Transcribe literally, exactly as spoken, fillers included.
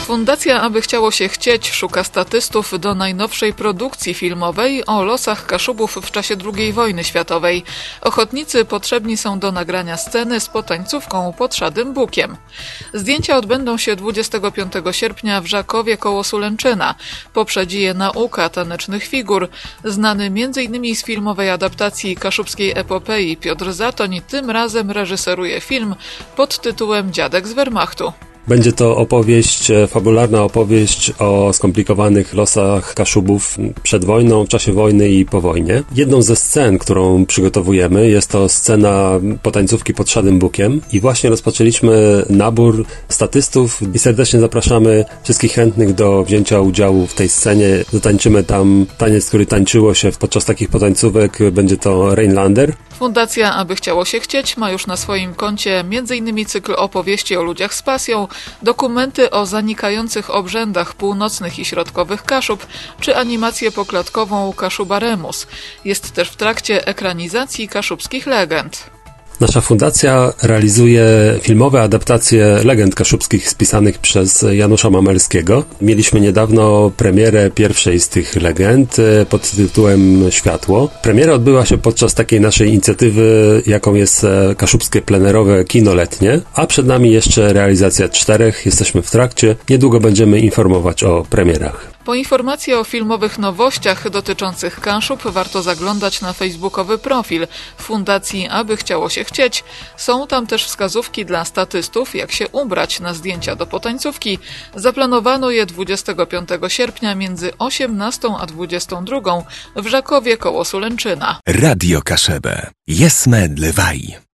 Fundacja Aby Chciało Się Chcieć szuka statystów do najnowszej produkcji filmowej o losach Kaszubów w czasie drugiej wojny światowej. Ochotnicy potrzebni są do nagrania sceny z potańcówką pod Szadym Bukiem. Zdjęcia odbędą się dwudziestego piątego sierpnia w Żakowie koło Sulęczyna. Poprzedzi je nauka tanecznych figur. Znany między innymi z filmowej adaptacji kaszubskiej epopei Piotr Zatoń tym razem reżyseruje film pod tytułem Dziadek z Wehrmachtu. Będzie to opowieść, fabularna opowieść o skomplikowanych losach Kaszubów przed wojną, w czasie wojny i po wojnie. Jedną ze scen, którą przygotowujemy, jest to scena potańcówki pod Szadym Bukiem i właśnie rozpoczęliśmy nabór statystów i serdecznie zapraszamy wszystkich chętnych do wzięcia udziału w tej scenie. Zatańczymy tam taniec, który tańczyło się podczas takich potańcówek, będzie to Rhinelander. Fundacja Aby Chciało Się Chcieć ma już na swoim koncie między innymi cykl opowieści o ludziach z pasją, dokumenty o zanikających obrzędach północnych i środkowych Kaszub, czy animację poklatkową Kaszuba Remus. Jest też w trakcie ekranizacji kaszubskich legend. Nasza fundacja realizuje filmowe adaptacje legend kaszubskich spisanych przez Janusza Mamelskiego. Mieliśmy niedawno premierę pierwszej z tych legend pod tytułem Światło. Premiera odbyła się podczas takiej naszej inicjatywy, jaką jest kaszubskie plenerowe kino letnie, a przed nami jeszcze realizacja czterech. Jesteśmy w trakcie. Niedługo będziemy informować o premierach. Po informacje o filmowych nowościach dotyczących Kaszub warto zaglądać na facebookowy profil Fundacji Aby Chciało Się Chcieć. Są tam też wskazówki dla statystów, jak się ubrać na zdjęcia do potańcówki. Zaplanowano je dwudziestego piątego sierpnia między osiemnastą a dwudziestą drugą w Żakowie koło Sulęczyna. Radio Kaszebę. Jesme Lewaj.